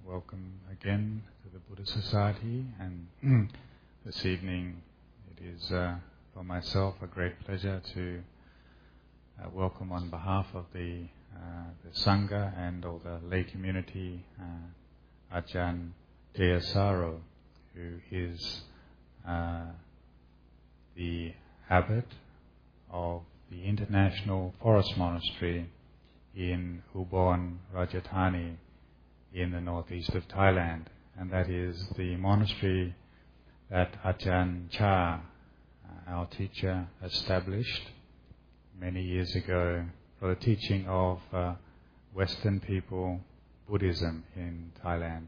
welcome again to the Buddhist Society, and this evening it is for myself a great pleasure to welcome on behalf of the Sangha and all the lay community Ajahn Jayasaro, who is the abbot of the International Forest Monastery in Ubon Ratchathani in the northeast of Thailand, and that is the monastery that Ajahn Chah, our teacher, established many years ago for the teaching of Western people Buddhism in Thailand.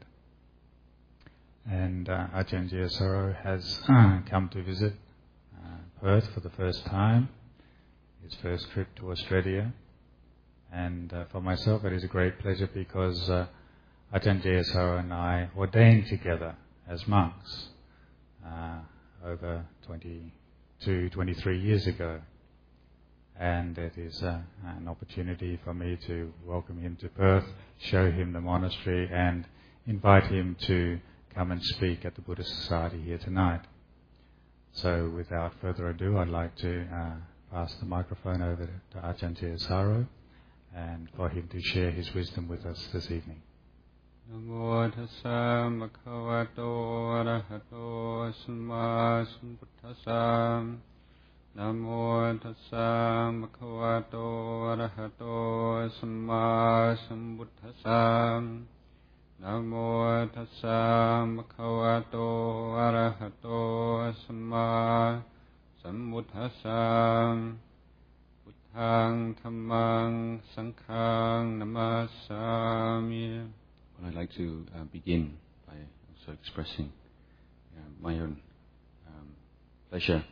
And Ajahn Jayasaro has come to visit Perth for the first time, his first trip to Australia. And for myself it is a great pleasure because Ajahn Jayasaro and I ordained together as monks over 23 years ago. And it is an opportunity for me to welcome him to Perth, show him the monastery, and invite him to come and speak at the Buddhist Society here tonight. So without further ado, I'd like to pass the microphone over to Ajahn Jayasaro and for him to share his wisdom with us this evening. Namo tassa bhagavato arahato samma sambuddhassa. Namo tassa bhagavato arahato samma sambuddhassa. Namo tassa bhagavato arahato samma sambuddhassa. Buddhang dhammang sanghang namasami. Well, I'd like to begin by also expressing my own pleasure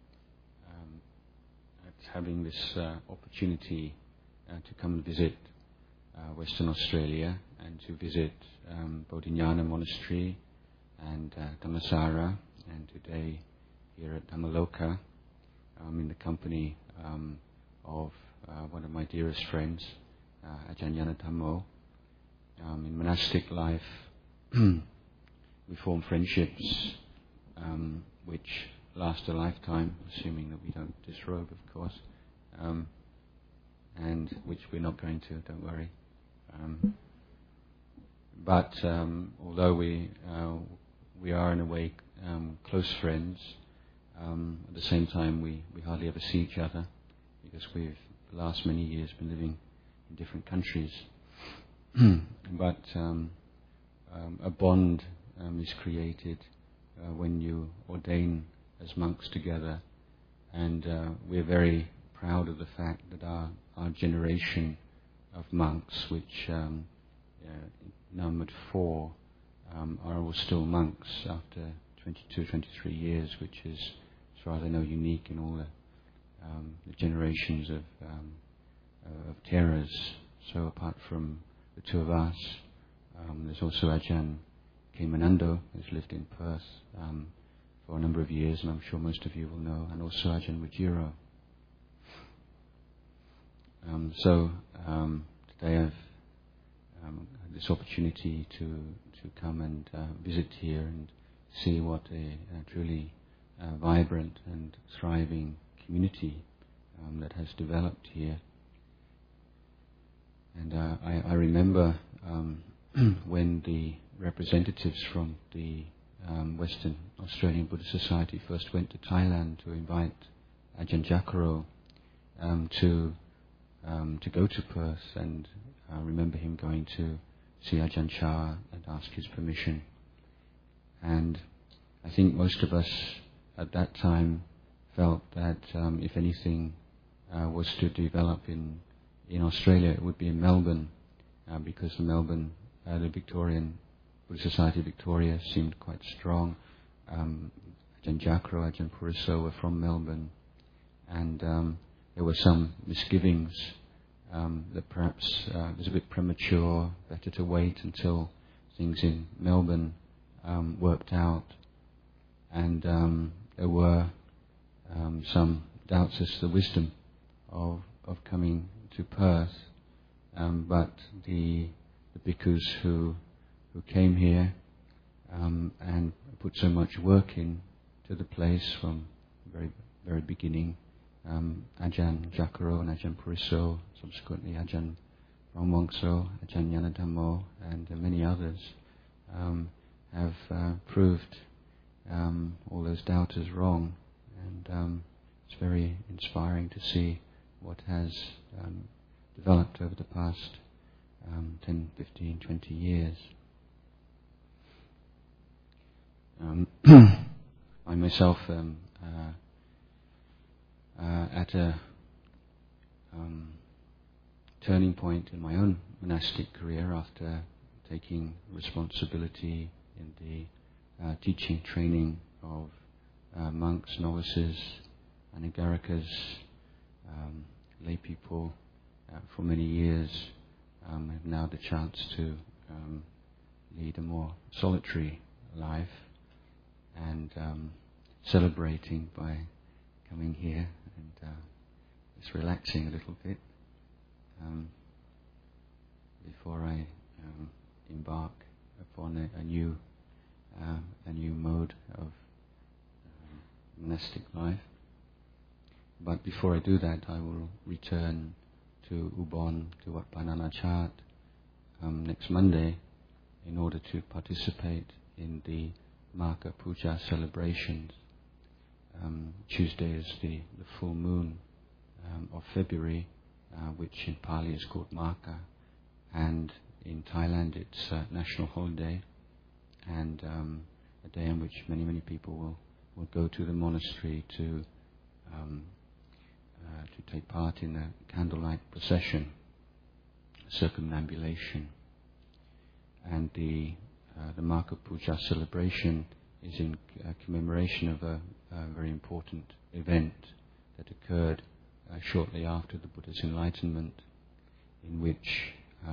at having this opportunity to come and visit Western Australia and to visit Bodhinyana Monastery and Dhammasara, and today here at Dhammaloka in the company of one of my dearest friends, Ajahn Yanadhammo. In monastic life, we form friendships which last a lifetime, assuming that we don't disrobe, of course, and which we're not going to, don't worry. But although we are in a way close friends, at the same time we hardly ever see each other because we've the last many years been living in different countries. But a bond is created when you ordain as monks together, and we're very proud of the fact that our generation of monks, which numbered 4, are all still monks after 22, 23 years, which is, as far as I know, unique in all the generations of Theras. So apart from the two of us, there's also Ajahn Kemanando, who's lived in Perth for a number of years, and I'm sure most of you will know, and also Ajahn Wajiro. So today I've had this opportunity to come and visit here and see what a truly vibrant and thriving community that has developed here. And I remember when the representatives from the Western Australian Buddhist Society first went to Thailand to invite Ajahn Jakaro to go to Perth, and I remember him going to see Ajahn Chah and ask his permission. And I think most of us at that time felt that if anything was to develop in Australia, it would be in Melbourne, because the Victorian Buddhist Society of Victoria seemed quite strong. Ajahn Jakaro, Ajahn Puriso were from Melbourne, and there were some misgivings that perhaps it was a bit premature, better to wait until things in Melbourne worked out. And there were some doubts as to the wisdom of coming to Perth, but the bhikkhus who who came here and put so much work in to the place from the very, very beginning. Ajahn Jakaro and Ajahn Puriso, subsequently Ajahn Brahmongso, Ajahn Yanadhammo, and many others have proved all those doubters wrong. And it's very inspiring to see what has developed over the past 10, 15, 20 years. I myself am at a turning point in my own monastic career after taking responsibility in the teaching training of monks, novices, anagarikas, lay people for many years. I have now the chance to lead a more solitary life and celebrating by coming here and just relaxing a little bit before I embark upon a new mode of monastic life. But before I do that, I will return to Ubon, to Wat Pah Nanachat, next Monday in order to participate in the Maka Puja celebrations. Tuesday is the full moon of February, which in Pali is called Maka, and in Thailand it's a national holiday, and a day on which many people will go to the monastery to take part in a candlelight procession, circumambulation. And the Maka Puja celebration is in commemoration of a very important event that occurred shortly after the Buddha's enlightenment, in which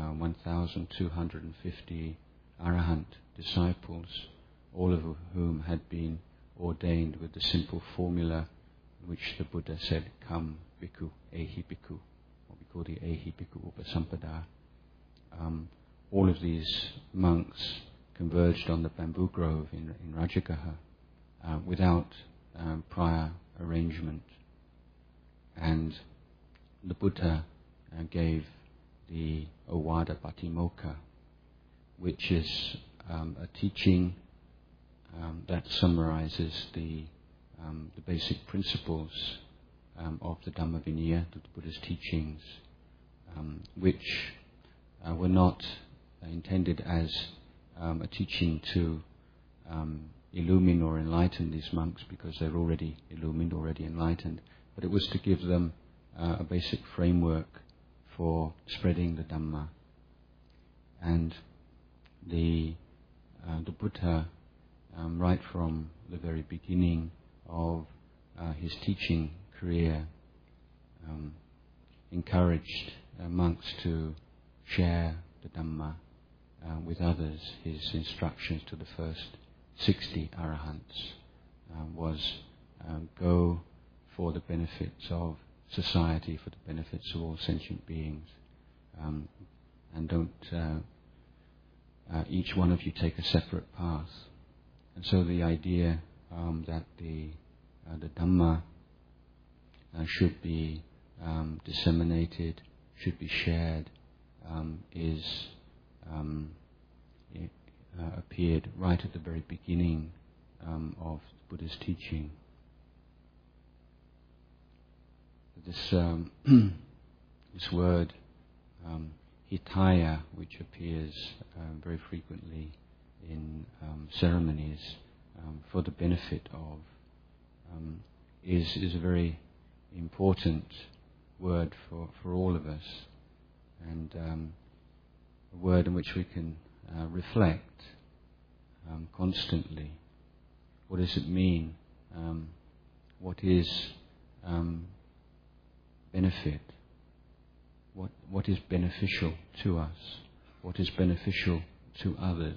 1,250 Arahant disciples, all of whom had been ordained with the simple formula in which the Buddha said, "Come, bhikkhu, ehi bhikkhu," what we call the ehi bhikkhu upasampada. All of these monks converged on the bamboo grove in Rajagaha without prior arrangement. And the Buddha gave the Ovada Patimokkha, which is a teaching that summarizes the basic principles of the Dhamma Vinaya, the Buddha's teachings, which were not intended as a teaching to illumine or enlighten these monks, because they're already illumined, already enlightened, but it was to give them a basic framework for spreading the Dhamma. And the Buddha, right from the very beginning of his teaching career, encouraged monks to share the Dhamma with others. His instructions to the first 60 Arahants was go for the benefits of society, for the benefits of all sentient beings, and don't each one of you take a separate path. And so the idea that the Dhamma should be disseminated, should be shared, appeared right at the very beginning of Buddha's teaching. This word hitaya, which appears very frequently in ceremonies for the benefit of, is a very important word for all of us, and a word in which we can reflect constantly. What does it mean? What is benefit? What is beneficial to us? What is beneficial to others?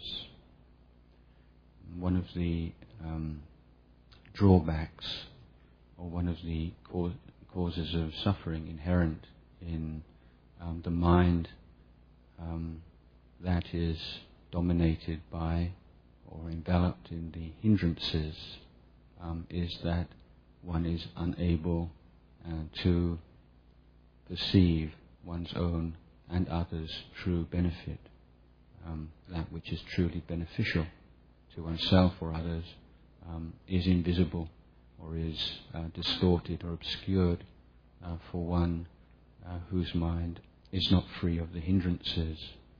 One of the drawbacks, or one of the causes of suffering inherent in the mind that is dominated by or enveloped in the hindrances is that one is unable to perceive one's own and others' true benefit. That which is truly beneficial to oneself or others is invisible or is distorted or obscured for one whose mind is not free of the hindrances.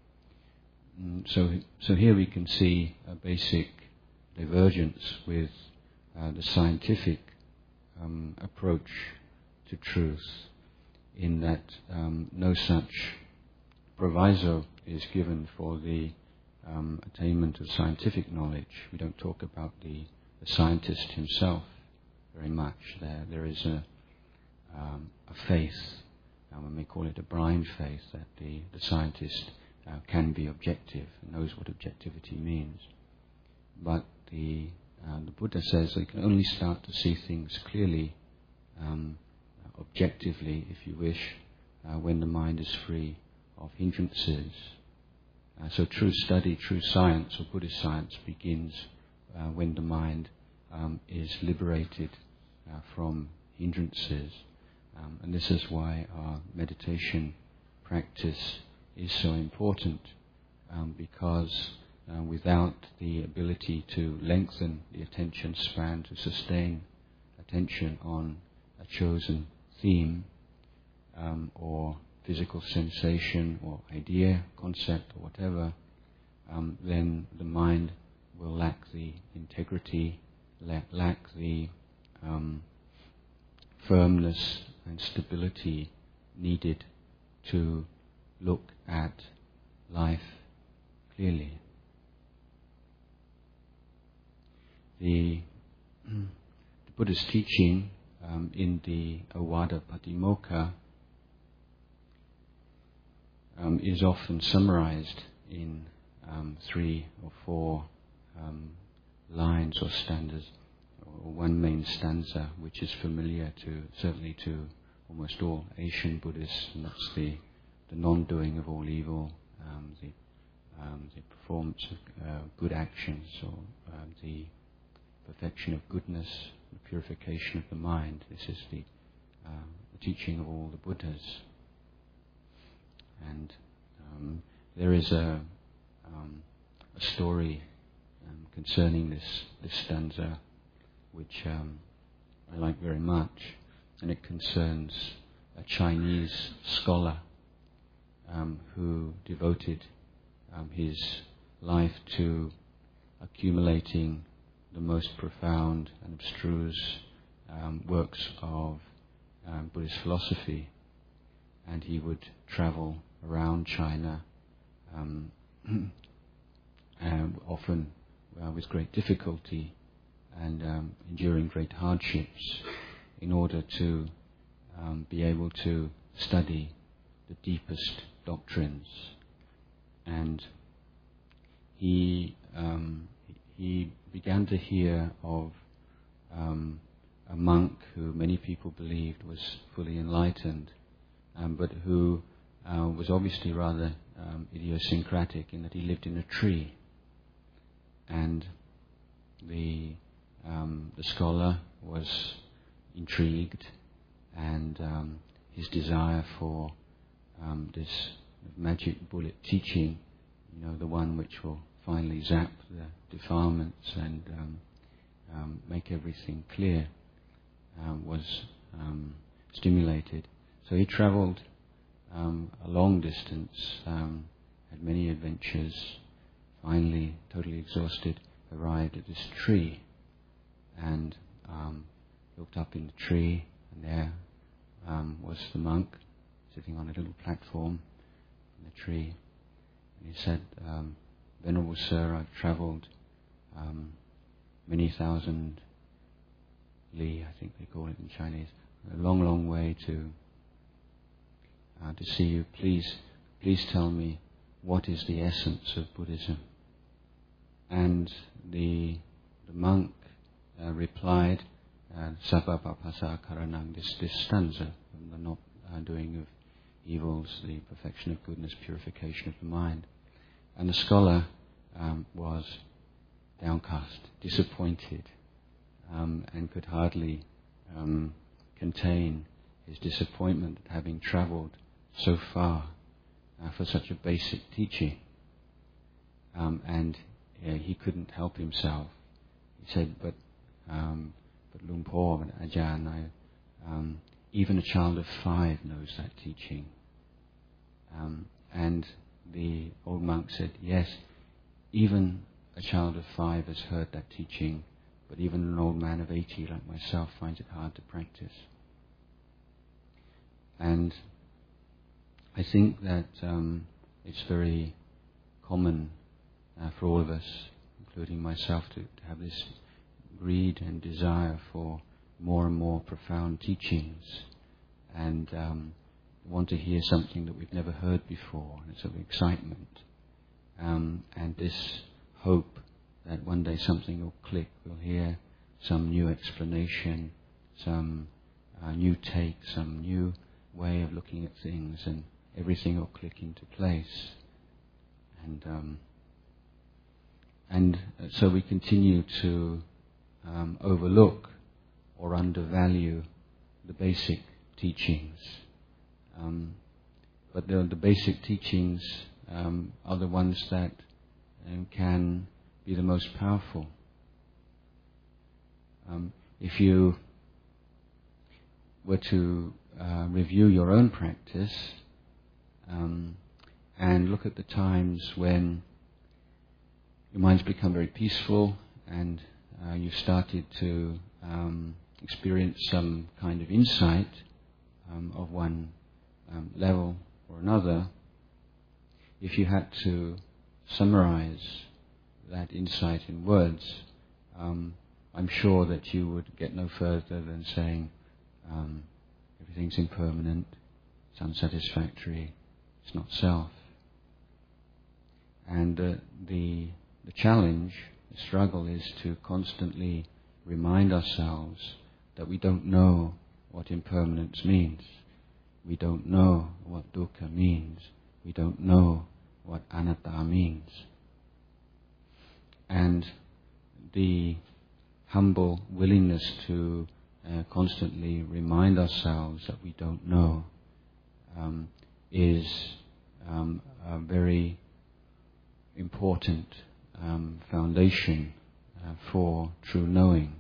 So here we can see a basic divergence with the scientific approach to truth, in that no such proviso is given for the attainment of scientific knowledge. We don't talk about the scientist himself very much. There is a faith, we may call it a blind faith, that the scientist can be objective and knows what objectivity means. But the Buddha says that you can only start to see things clearly, objectively, if you wish, when the mind is free of hindrances. So true study, true science, or Buddhist science, begins when the mind is liberated from hindrances. And this is why our meditation practice is so important, because without the ability to lengthen the attention span, to sustain attention on a chosen theme, or physical sensation or idea, concept or whatever, then the mind will lack the integrity, lack the firmness and stability needed to look at life clearly. The Buddha's teaching in the Awada Patimokkha is often summarized in 3 or 4 lines or stanzas, or one main stanza, which is familiar certainly to almost all Asian Buddhists, and that's the non-doing of all evil, the performance of good actions, or the perfection of goodness, the purification of the mind. This is the teaching of all the Buddhas. And there is a story concerning this stanza, which I like very much, and it concerns a Chinese scholar who devoted his life to accumulating the most profound and abstruse works of Buddhist philosophy, and he would travel around China, often with great difficulty and enduring great hardships, in order to be able to study the deepest doctrines. And he began to hear of a monk who many people believed was fully enlightened, but who was obviously rather idiosyncratic, in that he lived in a tree. And the scholar was intrigued, and his desire for this magic bullet teaching, the one which will finally zap the defilements and make everything clear, was stimulated. So he travelled a long distance, had many adventures, finally, totally exhausted, arrived at this tree, and looked up in the tree, and there was the monk sitting on a little platform in the tree. And he said, "Venerable Sir, I've travelled many thousand li, I think they call it in Chinese, a long, long way to see you. Please tell me, what is the essence of Buddhism?" And the monk replied, "Sabba papasa karanang," this stanza, the not doing of evils, the perfection of goodness, purification of the mind. And the scholar was downcast, disappointed, and could hardly contain his disappointment at having travelled so far for such a basic teaching. And he couldn't help himself. He said, but Luang Por and Ajahn, even a child of 5 knows that teaching. And the old monk said, yes, even a child of 5 has heard that teaching, but even an old man of 80 like myself finds it hard to practice. And I think that it's very common for all of us, including myself, to have this greed and desire for more and more profound teachings, and want to hear something that we've never heard before, and it's of excitement, and this hope that one day something will click, we'll hear some new explanation, some new take, some new way of looking at things, and everything will click into place. And so we continue to overlook or undervalue the basic teachings. But the basic teachings are the ones that can be the most powerful. If you were to review your own practice and look at the times when your mind's become very peaceful and you've started to experience some kind of insight of one level or another, if you had to summarize that insight in words, I'm sure that you would get no further than saying everything's impermanent, it's unsatisfactory, it's not self. And the challenge, the struggle, is to constantly remind ourselves that we don't know what impermanence means. We don't know what dukkha means. We don't know what anatta means. And the humble willingness to constantly remind ourselves that we don't know is a very important foundation for true knowing.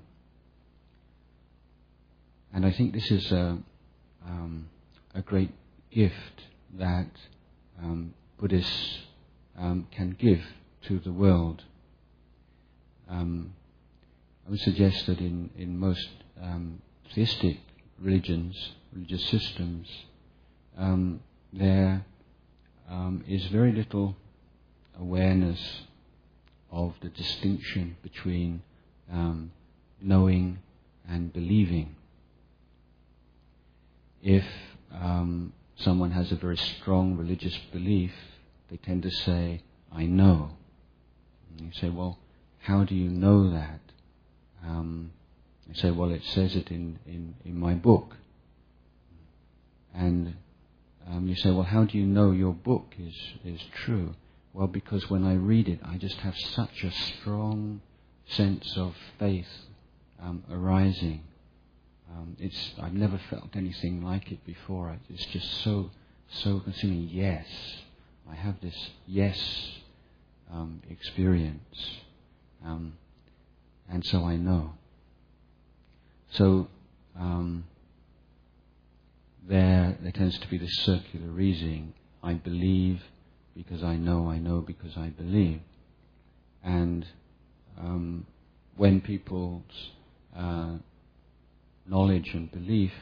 And I think this is a great gift that Buddhists can give to the world. I would suggest that in most theistic religions, religious systems, there is very little awareness of the distinction between knowing and believing. If someone has a very strong religious belief, they tend to say, I know. And you say, well, how do you know that? They say, well, it says it in my book. And you say, well, how do you know your book is true? Well, because when I read it, I just have such a strong sense of faith arising. I've never felt anything like it before. It's just so consuming. Yes, I have this yes experience, and so I know. So there tends to be this circular reasoning. I believe because I know because I believe. And when people's knowledge and beliefs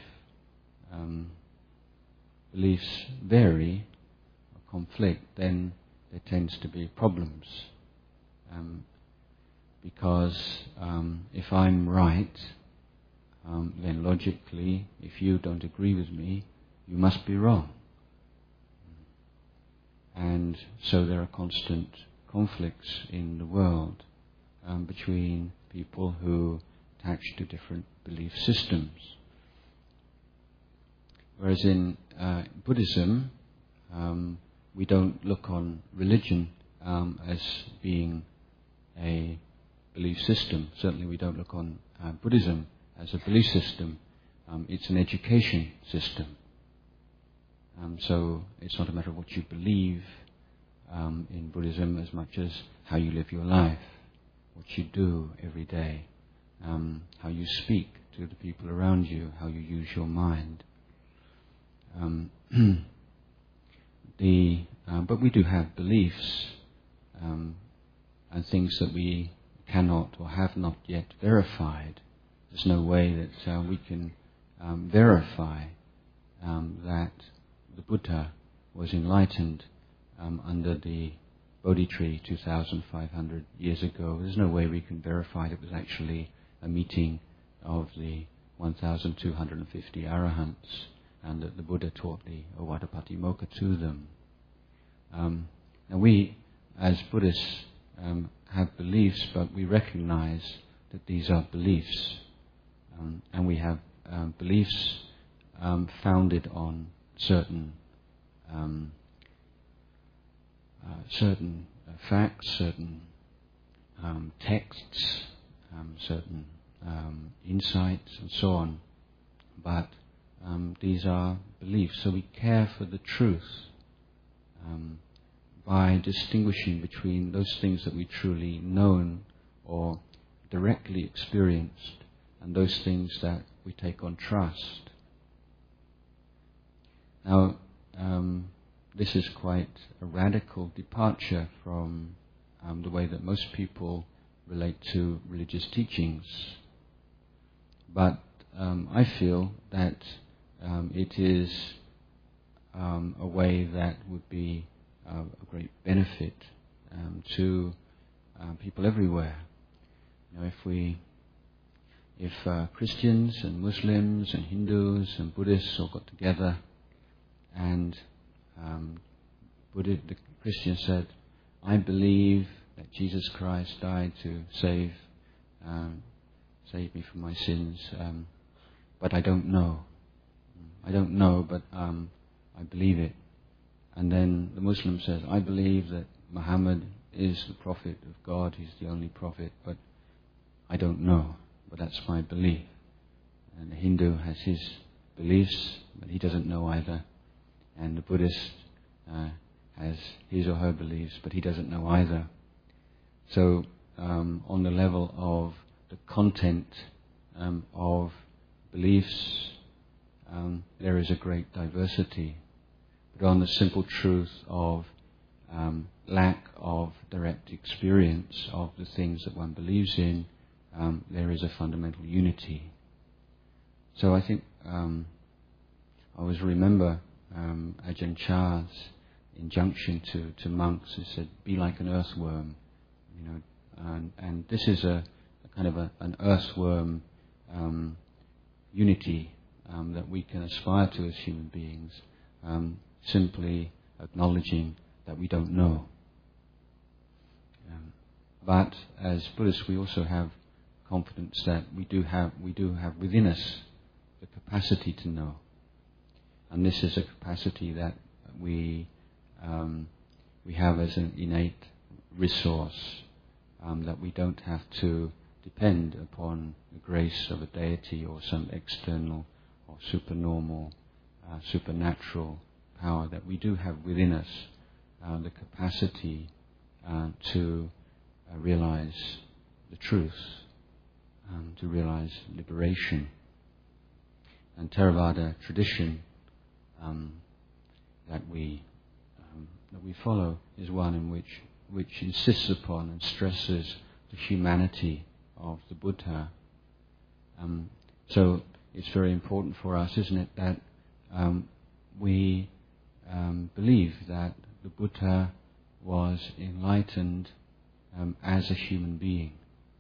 vary or conflict, then there tends to be problems. Because if I'm right, then logically, if you don't agree with me, you must be wrong. And so there are constant conflicts in the world between people who attach to different belief systems. Whereas in Buddhism, we don't look on religion as being a belief system. Certainly we don't look on Buddhism as a belief system. It's an education system. So it's not a matter of what you believe in Buddhism as much as how you live your life, what you do every day, how you speak to the people around you, how you use your mind. But we do have beliefs and things that we cannot or have not yet verified. There's no way that we can verify that the Buddha was enlightened under the Bodhi tree 2,500 years ago. There's no way we can verify it was actually a meeting of the 1,250 arahants and that the Buddha taught the Ovattapatimokkha to them. Now we, as Buddhists, have beliefs, but we recognize that these are beliefs. And we have beliefs founded on certain facts, certain texts, certain insights, and so on. But these are beliefs, so we care for the truth by distinguishing between those things that we truly know or directly experienced and those things that we take on trust. Now, this is quite a radical departure from the way that most people relate to religious teachings. But I feel that it is a way that would be a great benefit to people everywhere. You know, if Christians and Muslims and Hindus and Buddhists all got together and the Christian said, I believe that Jesus Christ died to save me from my sins, but I don't know. I don't know, but I believe it. And then the Muslim says, I believe that Muhammad is the prophet of God, he's the only prophet, but I don't know, but that's my belief. And the Hindu has his beliefs, but he doesn't know either. And the Buddhist has his or her beliefs, but he doesn't know either. So on the level of the content of beliefs, there is a great diversity. But on the simple truth of lack of direct experience of the things that one believes in, there is a fundamental unity. So I think I always remember Ajahn Chah's injunction to monks. He said, "Be like an earthworm," you know, and this is a kind of an earthworm unity that we can aspire to as human beings. Simply acknowledging that we don't know. But as Buddhists, we also have confidence that we do have within us the capacity to know, and this is a capacity that we have as an innate resource, that we don't have to depend upon the grace of a deity or some external or supernormal, supernatural power. That we do have within us the capacity to realize the truth, to realize liberation. And Theravada tradition that we follow is one in which insists upon and stresses the humanity of the Buddha. So it's very important for us, isn't it, that we believe that the Buddha was enlightened as a human being,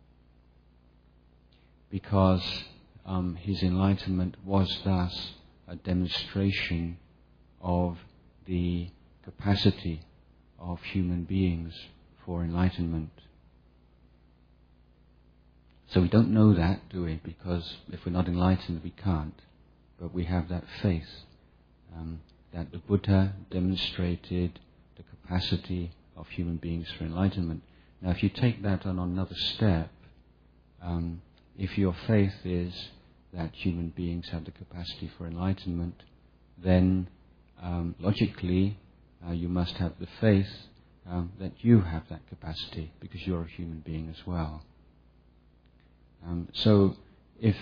because his enlightenment was thus a demonstration of the capacity of human beings for enlightenment. So we don't know that, do we? Because if we're not enlightened, we can't. But we have that faith that the Buddha demonstrated the capacity of human beings for enlightenment. Now, if you take that on another step, if your faith is that human beings have the capacity for enlightenment, then logically you must have the faith that you have that capacity, because you're a human being as well. So if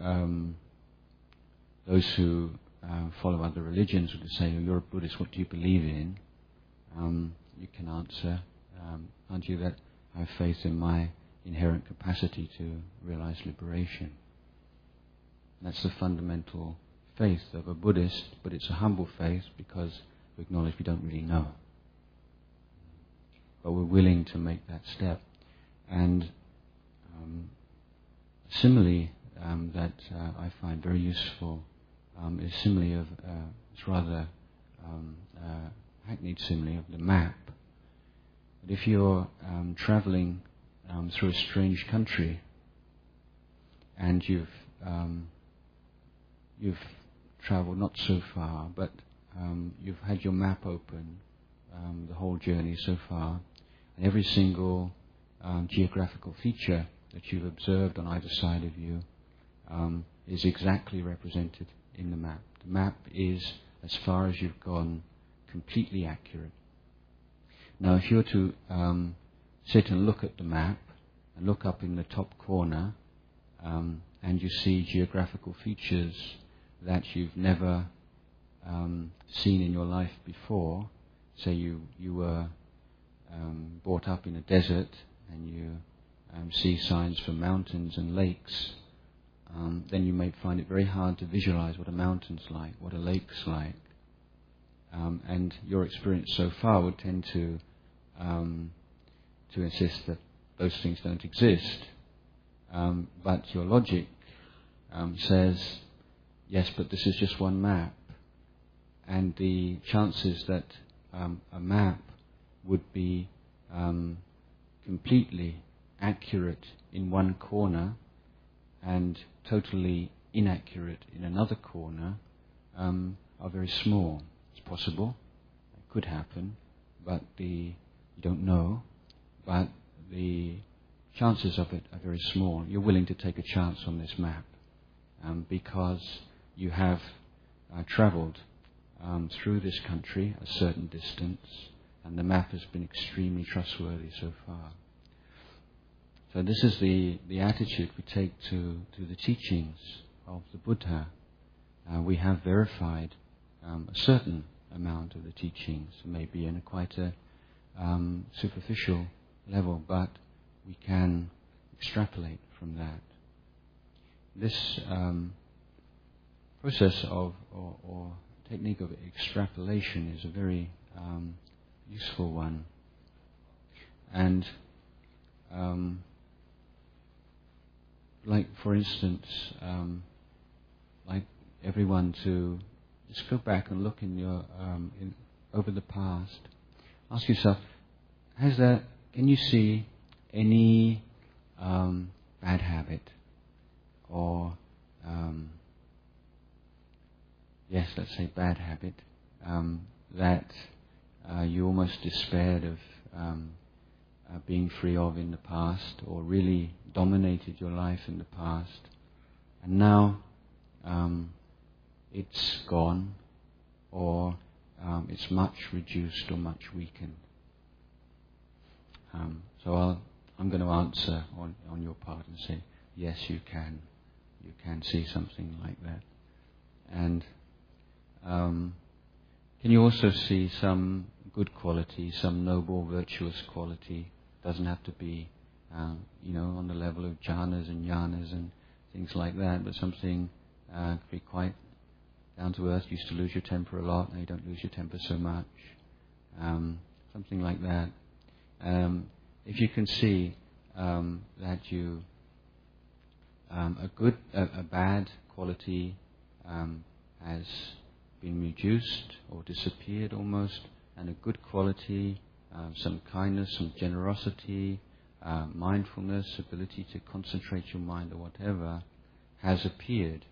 those who follow other religions would say, "Oh, you're a Buddhist, what do you believe in?" You can answer, "Aren't you that I have faith in my inherent capacity to realize liberation?" And that's the fundamental faith of a Buddhist, but it's a humble faith because we acknowledge we don't really know. But we're willing to make that step. And simile that I find very useful is simile of, it's rather hackneyed simile of the map. But if you're traveling through a strange country and you've traveled not so far, but you've had your map open the whole journey so far, and every single geographical feature that you've observed on either side of you is exactly represented in the map. The map is, as far as you've gone, completely accurate. Now, if you're to sit and look at the map and look up in the top corner and you see geographical features that you've never seen in your life before, say you were brought up in a desert and you see signs for mountains and lakes, then you may find it very hard to visualize what a mountain's like, what a lake's like. And your experience so far would tend to insist that those things don't exist. But your logic says, yes, but this is just one map. And the chances that a map would be completely accurate in one corner and totally inaccurate in another corner are very small. It's possible, it could happen, but you don't know, but the chances of it are very small. You're willing to take a chance on this map because you have travelled through this country a certain distance, and the map has been extremely trustworthy so far. So this is the attitude we take to the teachings of the Buddha. We have verified a certain amount of the teachings, maybe in quite a superficial level, but we can extrapolate from that. This process of or technique of extrapolation is a very useful one, and like, for instance, like everyone to just go back and look in your over the past. Ask yourself, can you see any bad habit or yes, let's say bad habit that you almost despaired of being free of in the past, or really dominated your life in the past, and now it's gone, or it's much reduced or much weakened. So I'm going to answer on your part and say, yes, you can see something like that. And can you also see some good quality, some noble, virtuous quality? Doesn't have to be, on the level of jhanas and jnanas and things like that, but something could be quite down to earth. You used to lose your temper a lot, now you don't lose your temper so much. Something like that. If you can see that you a bad quality has been reduced or disappeared almost, and a good quality, some kindness, some generosity, mindfulness, ability to concentrate your mind or whatever, has appeared,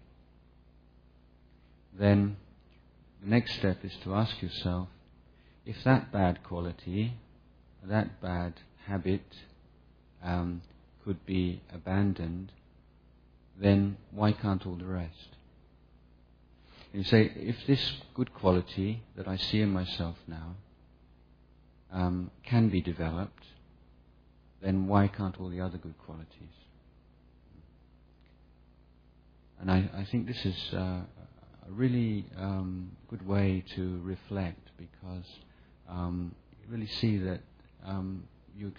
then the next step is to ask yourself, if that bad quality that bad habit could be abandoned, then why can't all the rest? And you say, if this good quality that I see in myself now can be developed, then why can't all the other good qualities? And I think this is a really good way to reflect, because you really see that you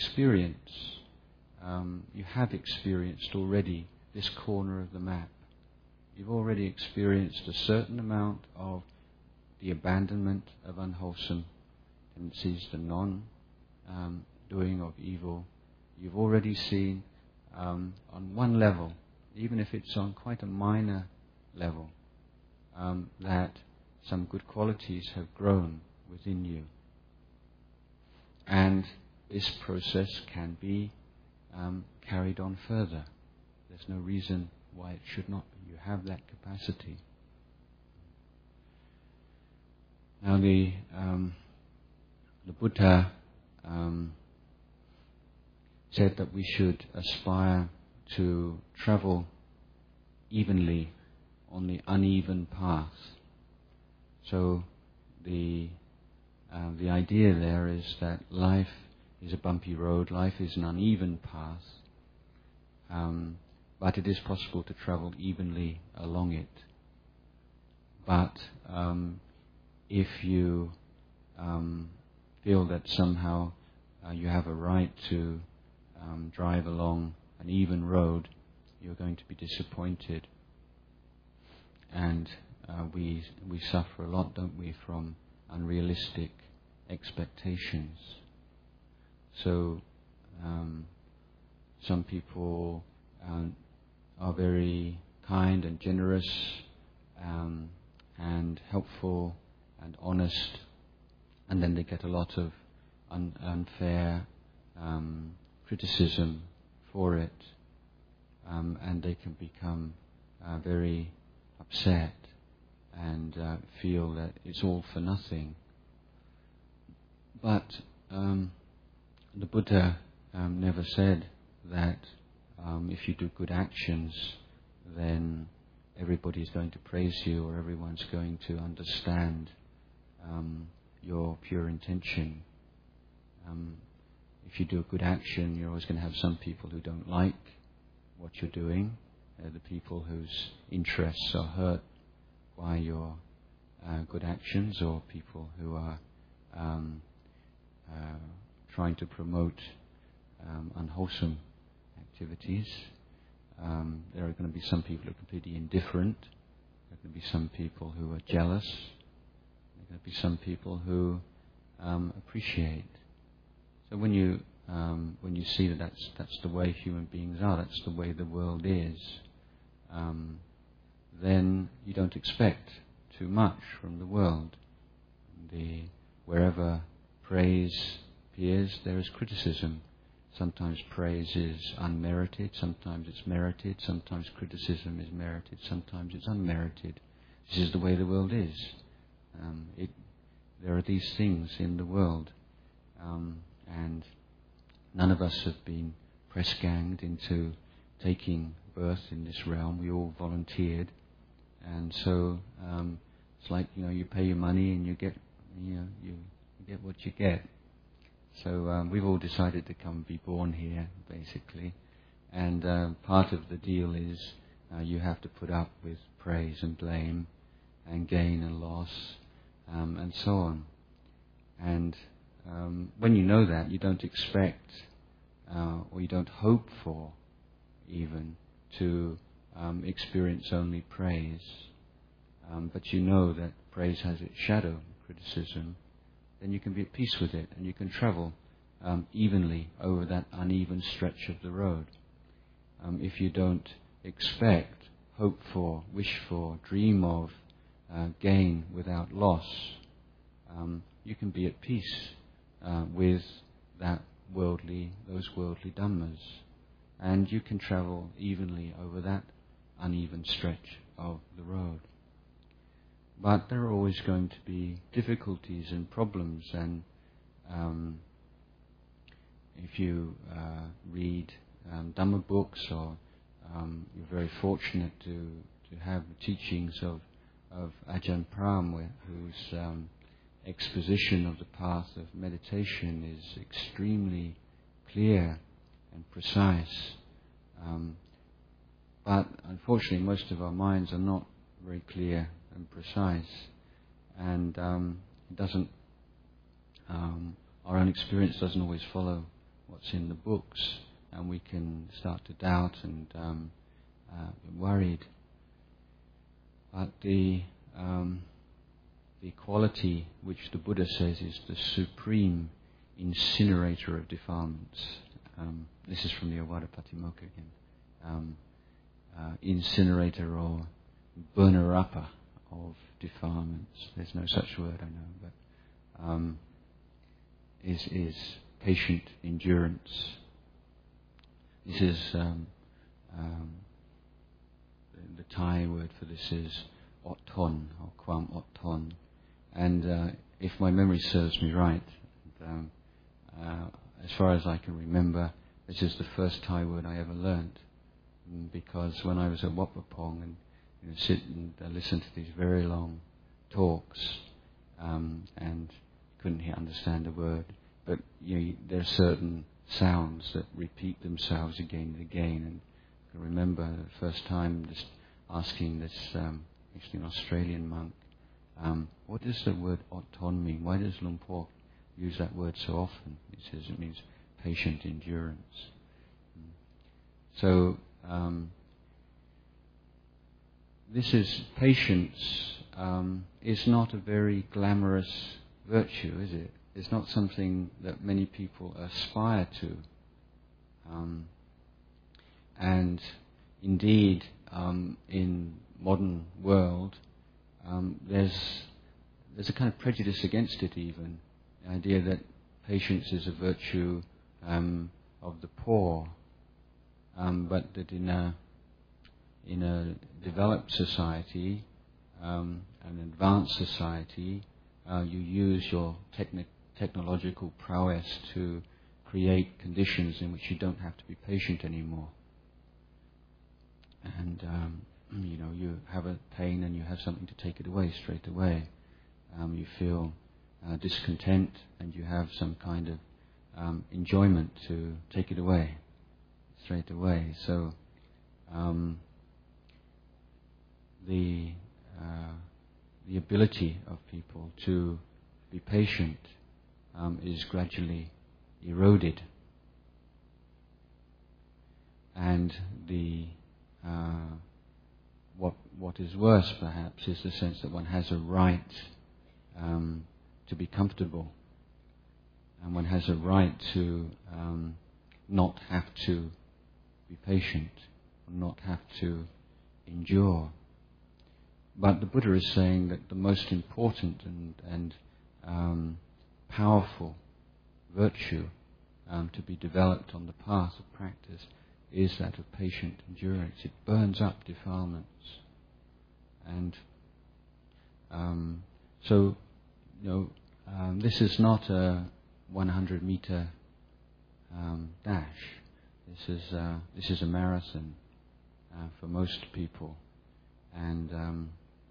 have experienced already this corner of the map. You've already experienced a certain amount of the abandonment of unwholesome tendencies, the non-doing of evil. You've already seen on one level, even if it's on quite a minor level, that some good qualities have grown within you. And this process can be carried on further. There's no reason why it should not be. You have that capacity. Now the Buddha said that we should aspire to travel evenly on the uneven path. So the idea there is that life is a bumpy road, life is an uneven path, but it is possible to travel evenly along it. But if you feel that somehow you have a right to drive along an even road, you're going to be disappointed. And we suffer a lot, don't we, from unrealistic expectations. So some people are very kind and generous and helpful and honest, and then they get a lot of unfair criticism for it, and they can become very upset and feel that it's all for nothing. But the Buddha never said that if you do good actions, then everybody's going to praise you or everyone's going to understand your pure intention. If you do a good action, you're always going to have some people who don't like what you're doing. The people whose interests are hurt by your good actions, or people who are trying to promote unwholesome activities. There are going to be some people who are completely indifferent. There are going to be some people who are jealous. There are going to be some people who appreciate. So when you see that that's the way human beings are, that's the way the world is, then you don't expect too much from the world. Wherever praise appears, there is criticism. Sometimes praise is unmerited, sometimes it's merited, sometimes criticism is merited, sometimes it's unmerited. This is the way the world is. There are these things in the world, and none of us have been press-ganged into taking birth in this realm. We all volunteered, and so it's like, you pay your money and you get what you get. So we've all decided to come be born here, basically, and part of the deal is you have to put up with praise and blame, and gain and loss, and so on. And when you know that, you don't expect or you don't hope for even to experience only praise, but you know that praise has its shadow, criticism, then you can be at peace with it, and you can travel evenly over that uneven stretch of the road. If you don't expect, hope for, wish for, dream of gain without loss, you can be at peace with those worldly dhammas, and you can travel evenly over that uneven stretch of the road. But there are always going to be difficulties and problems, and if you read Dhamma books, or you're very fortunate to have the teachings of Ajahn Brahm, whose exposition of the path of meditation is extremely clear and precise. But unfortunately, most of our minds are not very clear and precise, and it doesn't. Our own experience doesn't always follow what's in the books, and we can start to doubt and be worried. But the quality which the Buddha says is the supreme incinerator of defilements. This is from the Ovada Patimokkha again. Incinerator or burner-upper of defilements. There's no such word, I know, but is patient endurance. This is the Thai word for this is otton, or kwam otton. And if my memory serves me right, as far as I can remember, this is the first Thai word I ever learnt. Because when I was at Wat Pah Pong and sit and listen to these very long talks, and couldn't understand a word, but there are certain sounds that repeat themselves again and again. And I can remember the first time just asking this, actually an Australian monk, what does the word otton mean? Why does Luang Por use that word so often? He says it means patient endurance. So this is patience. Is not a very glamorous virtue, is it? It's not something that many people aspire to. And indeed, in modern world, there's a kind of prejudice against it even. The idea that patience is a virtue of the poor, but that in a developed society, an advanced society, you use your technological prowess to create conditions in which you don't have to be patient anymore. And you have a pain and you have something to take it away straight away. You feel discontent and you have some kind of enjoyment to take it away straight away. So the ability of people to be patient is gradually eroded, and what is worse perhaps is the sense that one has a right to be comfortable, and one has a right to not have to be patient, or not have to endure. But the Buddha is saying that the most important and powerful virtue to be developed on the path of practice is that of patient endurance. It burns up defilements. And this is not a 100-meter dash. This is a marathon for most people. And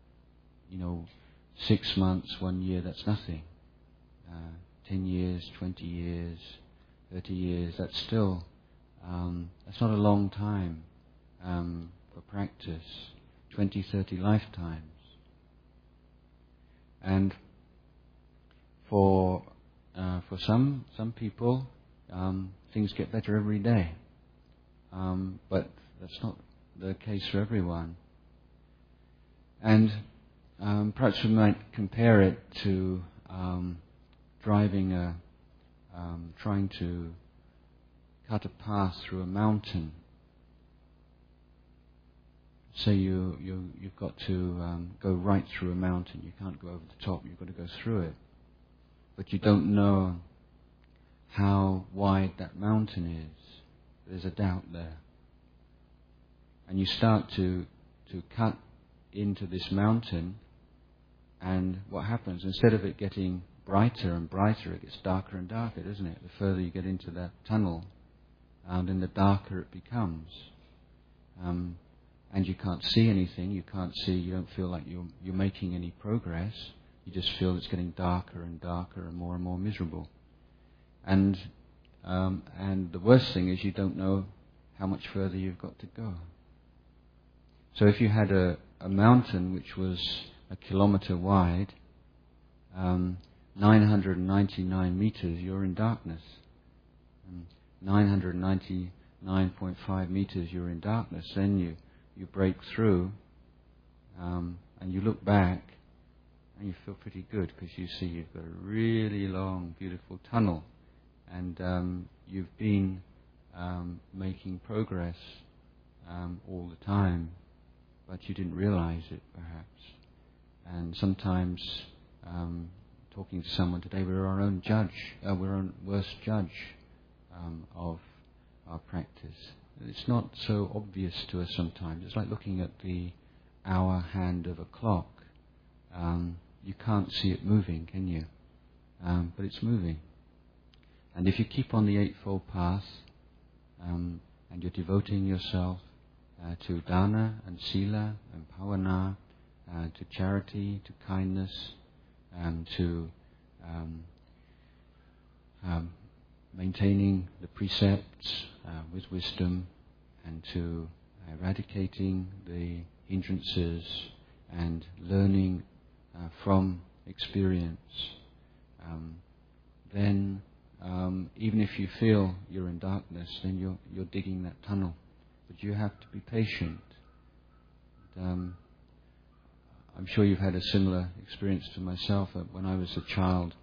6 months, 1 year, that's nothing. 10 years, 20 years, 30 years, that's still, that's not a long time for practice. 20, 30 lifetimes. And for some people, things get better every day. But that's not the case for everyone. And perhaps we might compare it to driving trying to cut a path through a mountain. Say you've got to go right through a mountain. You can't go over the top. You've got to go through it. But you don't know how wide that mountain is. There's a doubt there. And you start to cut into this mountain, and what happens? Instead of it getting brighter and brighter. It gets darker and darker, doesn't it? The further you get into that tunnel, then the darker it becomes. And you can't see anything. You don't feel like you're making any progress. You just feel it's getting darker and darker and more miserable. And the worst thing is you don't know how much further you've got to go. So if you had a mountain which was 1 kilometer wide, 999 meters, you're in darkness. 999.5 meters, you're in darkness. Then you break through, and you look back, and you feel pretty good because you see you've got a really long, beautiful tunnel, and you've been making progress all the time, but you didn't realize it, perhaps. And sometimes, talking to someone today, we're our own judge. We're our own worst judge of our practice. It's not so obvious to us sometimes. It's like looking at the hour hand of a clock. You can't see it moving, can you? But it's moving. And if you keep on the Eightfold Path, and you're devoting yourself to dana and sila and bhavana, to charity, to kindness, to maintaining the precepts with wisdom, and to eradicating the hindrances and learning from experience, then even if you feel you're in darkness, then you're digging that tunnel. But you have to be patient. I'm sure you've had a similar experience to myself. When I was a child,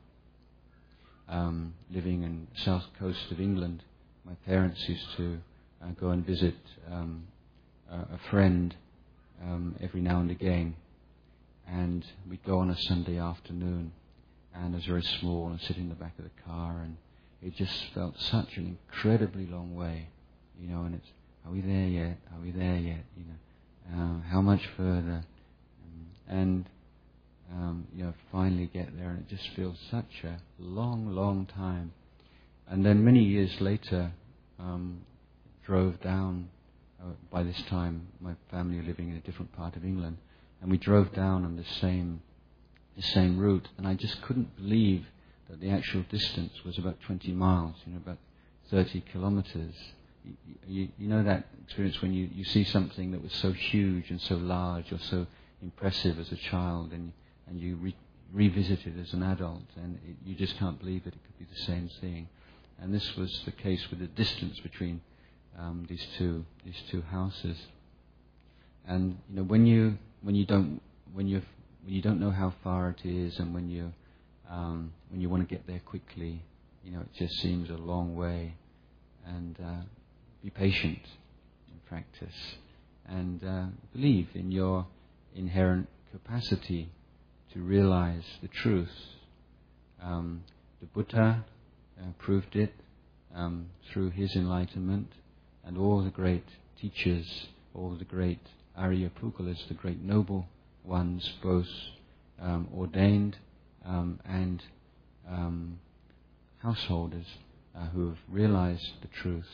living in the south coast of England, my parents used to go and visit a friend every now and again, and we'd go on a Sunday afternoon, and I was very small and sit in the back of the car, and it just felt such an incredibly long way, and it's, are we there yet? Are we there yet? How much further? And finally get there, and it just feels such a long, long time. And then many years later, drove down. By this time, my family were living in a different part of England, and we drove down on the same route, and I just couldn't believe that the actual distance was about 20 miles, about 30 kilometers. You know that experience when you see something that was so huge and so large or so impressive as a child, and you revisit it as an adult, and you just can't believe that it could be the same thing. And this was the case with the distance between these two houses. And when you don't know how far it is, and when you want to get there quickly, it just seems a long way. And be patient in practice, and believe in your inherent capacity to realize the truth. The Buddha proved it through his enlightenment, and all the great teachers, all the great Arya Pugalas, the great noble ones, both ordained and householders who have realized the truth,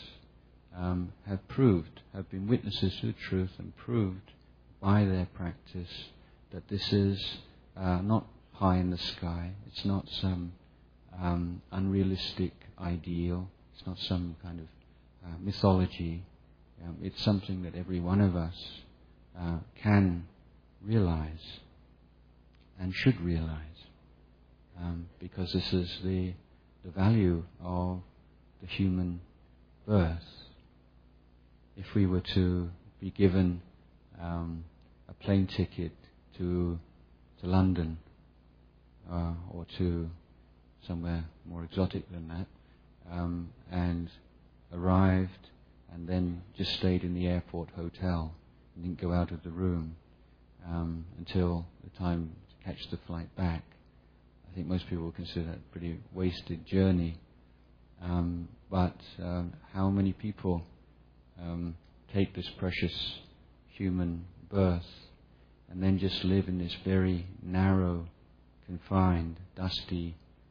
have been witnesses to the truth, and proved by their practice that this is not pie in the sky. It's not some unrealistic ideal. It's not some kind of mythology. It's something that every one of us can realize and should realize, because this is the value of the human birth. If we were to be given a plane ticket to London, or to somewhere more exotic than that, and arrived and then just stayed in the airport hotel and didn't go out of the room until the time to catch the flight back, I think most people would consider that a pretty wasted journey. But how many people take this precious human birth and then just live in this very narrow, confined, dusty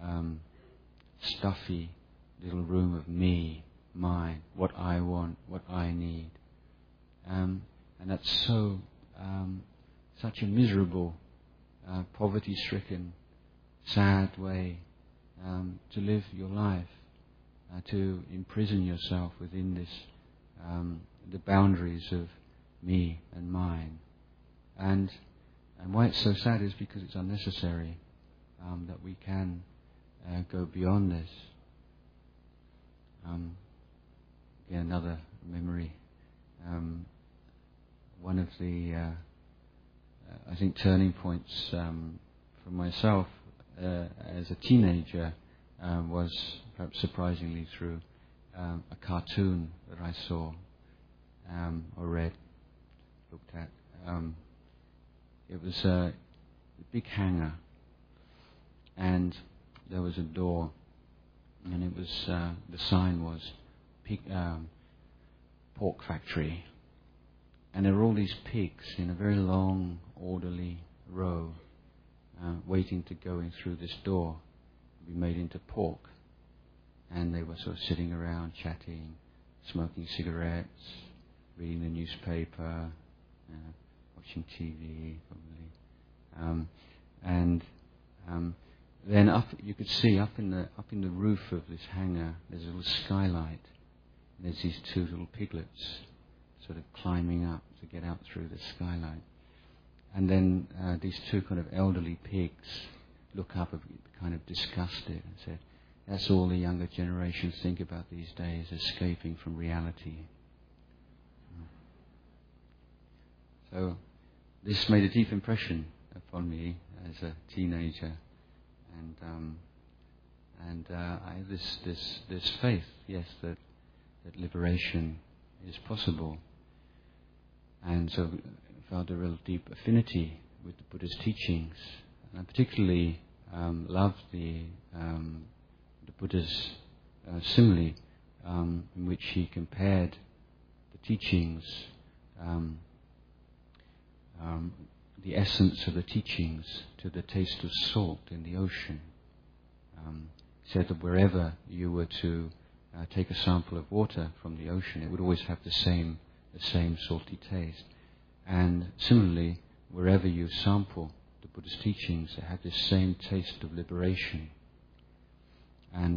stuffy little room of me, mine, what I want, what I need. And that's such a miserable, poverty-stricken, sad way to live your life, to imprison yourself within this, the boundaries of me and mine. And why it's so sad is because it's unnecessary, that we can go beyond this. Again, another memory. One of the, I think, turning points for myself as a teenager was perhaps surprisingly through a cartoon that I saw or read, looked at. It was a big hangar, and there was a door, and it was the sign was pork factory, and there were all these pigs in a very long, orderly row, waiting to go in through this door, be made into pork, and they were sort of sitting around chatting, smoking cigarettes, reading the newspaper, watching TV, probably, and then up you could see up in the roof of this hangar there's a little skylight, and there's these two little piglets sort of climbing up to get out through the skylight, and then these two kind of elderly pigs look up, kind of disgusted, and say, "That's all the younger generations think about these days: escaping from reality." So this made a deep impression upon me as a teenager, and I have this faith, yes, that liberation is possible, and so I felt a real deep affinity with the Buddha's teachings, and I particularly loved the Buddha's simile in which he compared the teachings. The essence of the teachings to the taste of salt in the ocean. He said that wherever you were to take a sample of water from the ocean, it would always have the same salty taste. And similarly, wherever you sample the Buddha's teachings, it had this same taste of liberation. And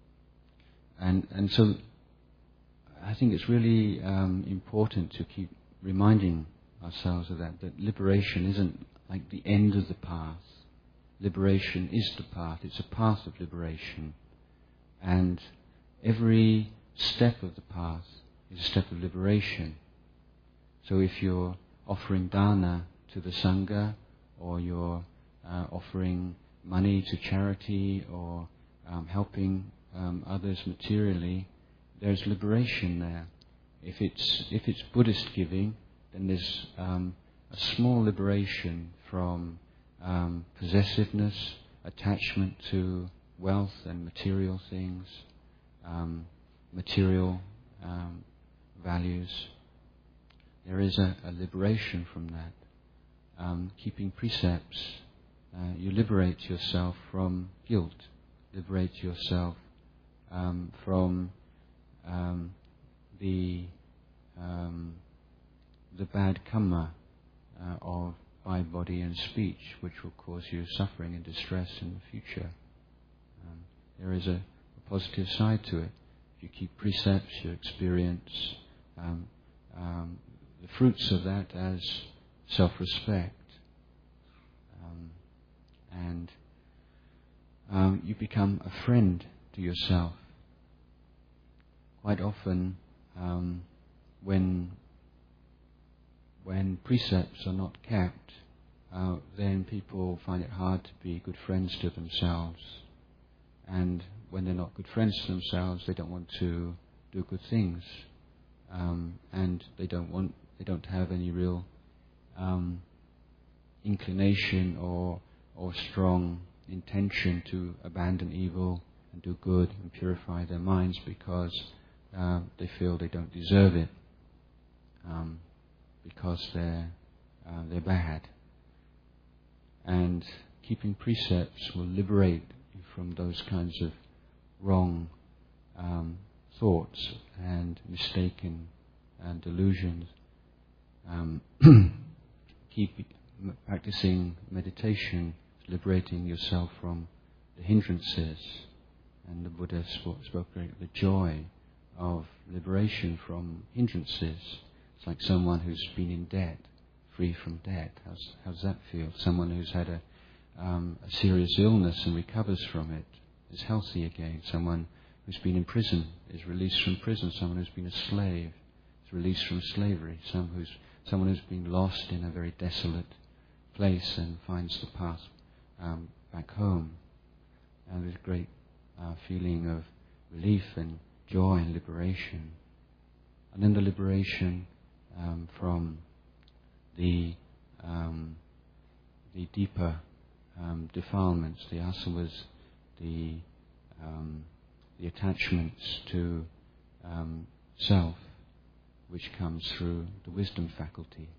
so I think it's really important to keep reminding ourselves of that liberation isn't like the end of the path. Liberation is the path. It's a path of liberation. And every step of the path is a step of liberation. So if you're offering dana to the Sangha, or you're offering money to charity, or helping others materially, there's liberation there. If it's Buddhist giving, then there's a small liberation from possessiveness, attachment to wealth and material things, material values. There is a liberation from that. Keeping precepts, you liberate yourself from guilt, liberate yourself from the bad karma of by body and speech, which will cause you suffering and distress in the future. There is a positive side to it. If you keep precepts, you experience the fruits of that as self-respect, and you become a friend to yourself. Quite often, when precepts are not kept, then people find it hard to be good friends to themselves. And when they're not good friends to themselves, they don't want to do good things, and they don't have any real inclination or strong intention to abandon evil and do good and purify their minds, because they feel they don't deserve it, because they're bad. And keeping precepts will liberate you from those kinds of wrong thoughts and mistaken delusions. Keep practicing meditation, liberating yourself from the hindrances. And the Buddha spoke the joy of liberation from hindrances. It's like someone who's been in debt, free from debt. How's that feel? Someone who's had a serious illness and recovers from it, is healthy again. Someone who's been in prison is released from prison. Someone who's been a slave is released from slavery. Someone who's been lost in a very desolate place and finds the path back home. And there's a great feeling of relief and joy and liberation. And then the liberation from the deeper defilements, the asavas, the attachments to self, which comes through the wisdom faculty.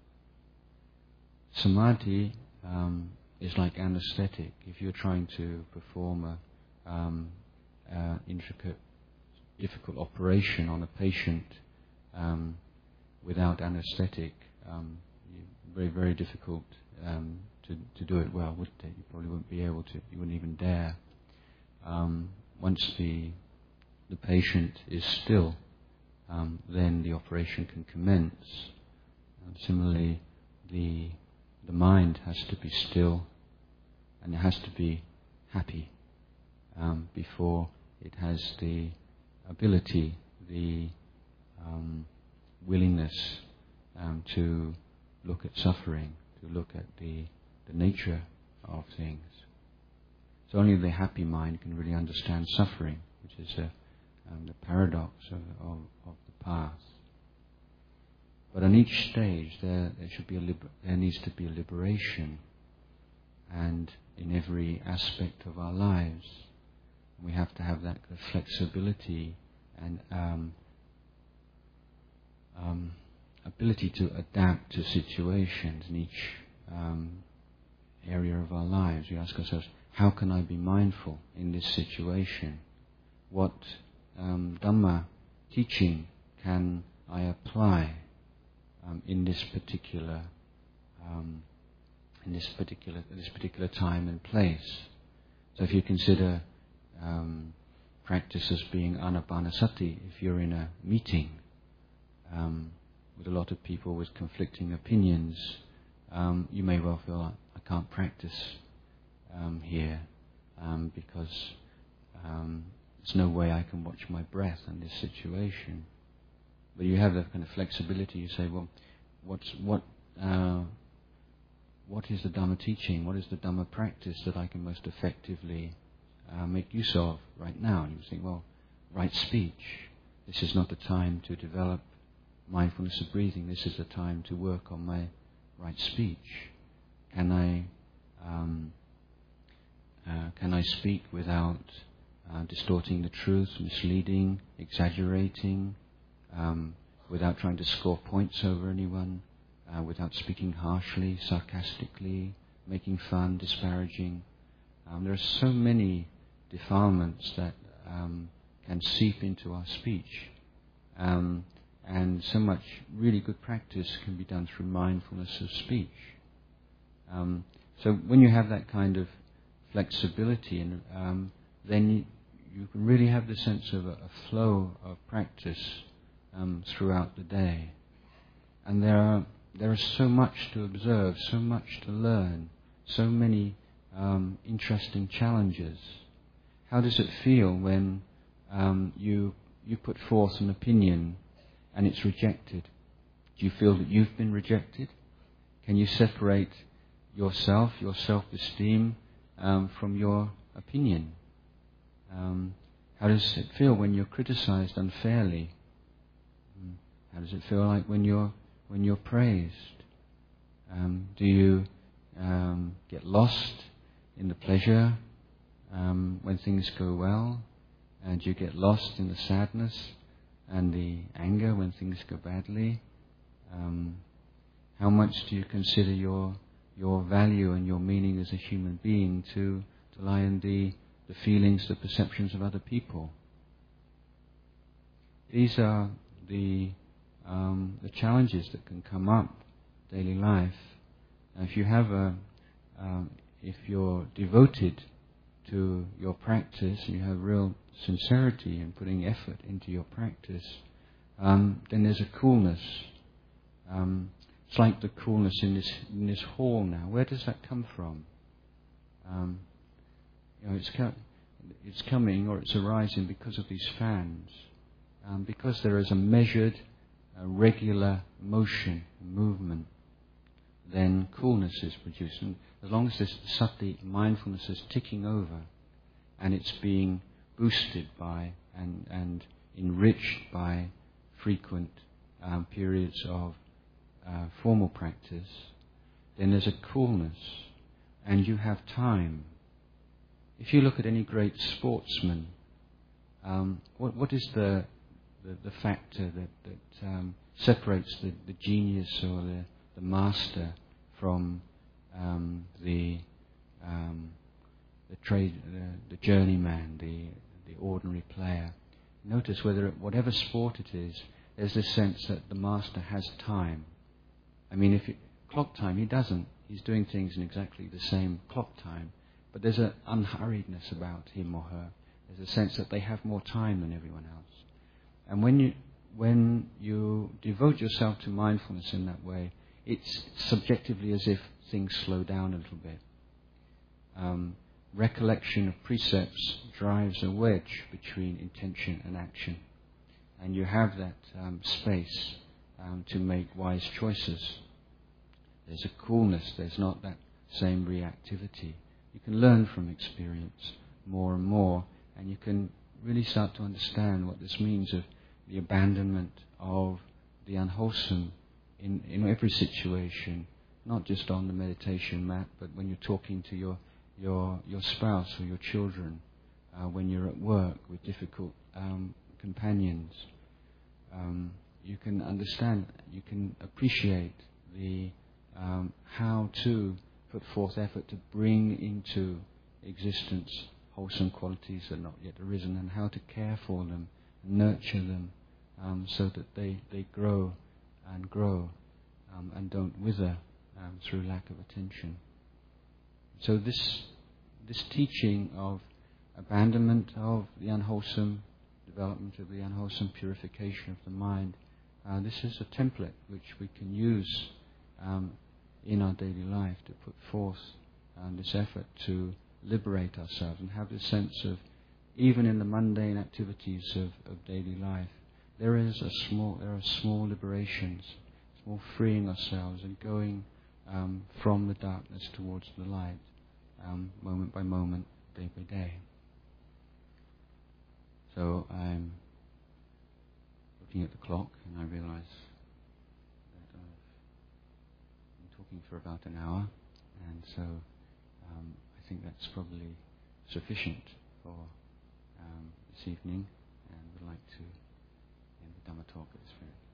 Samadhi is like anesthetic. If you're trying to perform a intricate, difficult operation on a patient without anesthetic, very, very difficult to do it well, wouldn't it? You probably wouldn't be able to. You wouldn't even dare. Once the patient is still, then the operation can commence. Similarly, the mind has to be still, and it has to be happy before it has the ability, the willingness to look at suffering, to look at the nature of things. So only the happy mind can really understand suffering, which is the paradox of the path. But on each stage, there needs to be a liberation, and in every aspect of our lives, we have to have that flexibility and ability to adapt to situations in each area of our lives. We ask ourselves, how can I be mindful in this situation? What Dhamma teaching can I apply in this particular time and place? So if you consider practice as being anapanasati, if you're in a meeting with a lot of people with conflicting opinions, you may well feel, I can't practice here because there's no way I can watch my breath in this situation. But you have that kind of flexibility. You say, well, what is the Dhamma teaching? What is the Dhamma practice that I can most effectively make use of right now? And you think, well, right speech. This is not the time to develop mindfulness of breathing. This is the time to work on my right speech. Can I speak without distorting the truth, misleading, exaggerating, without trying to score points over anyone, without speaking harshly, sarcastically, making fun, disparaging? There are so many defilements that can seep into our speech, and so much really good practice can be done through mindfulness of speech. So when you have that kind of flexibility, and then you can really have the sense of a flow of practice throughout the day. And there are so much to observe, so much to learn, so many interesting challenges. How does it feel when you put forth an opinion and it's rejected? Do you feel that you've been rejected? Can you separate yourself, your self-esteem, from your opinion? How does it feel when you're criticized unfairly? How does it feel like when you're praised? Do you get lost in the pleasure when things go well? And do you get lost in the sadness and the anger when things go badly? How much do you consider your value and your meaning as a human being to lie in the the feelings, the perceptions of other people. These are the challenges that can come up daily life. If you have if you're devoted to your practice, and you have real sincerity in putting effort into your practice, then there's a coolness. It's like the coolness in this hall now. Where does that come from? It's coming, or it's arising because of these fans. Because there is a measured, regular motion, movement, then coolness is produced. And as long as this sati, mindfulness, is ticking over, and it's being boosted by and enriched by frequent periods of formal practice, then there's a coolness, and you have time. If you look at any great sportsman, what is the factor that separates the genius or the master from the journeyman, the ordinary player? Notice whatever sport it is, there's this sense that the master has time. I mean, clock time, he doesn't. He's doing things in exactly the same clock time, but there's an unhurriedness about him or her. There's a sense that they have more time than everyone else. And when you devote yourself to mindfulness in that way, it's subjectively as if things slow down a little bit. Recollection of precepts drives a wedge between intention and action, and you have that space to make wise choices. There's a coolness, there's not that same reactivity. You can learn from experience more and more, and you can really start to understand what this means of the abandonment of the unwholesome in every situation, not just on the meditation mat, but when you're talking to your spouse or your children, when you're at work with difficult companions. You can understand, you can appreciate the how to put forth effort to bring into existence wholesome qualities that are not yet arisen, and how to care for them, nurture them, so that they grow and don't wither through lack of attention. So this teaching of abandonment of the unwholesome, development of the unwholesome, purification of the mind, this is a template which we can use in our daily life to put forth this effort to liberate ourselves and have this sense of, even in the mundane activities of daily life, there are small liberations, small freeing ourselves and going from the darkness towards the light, moment by moment, day by day. So I'm looking at the clock and I realise that I've been talking for about an hour, and so I think that's probably sufficient for this evening, and would like to end the Dhamma talk at this point.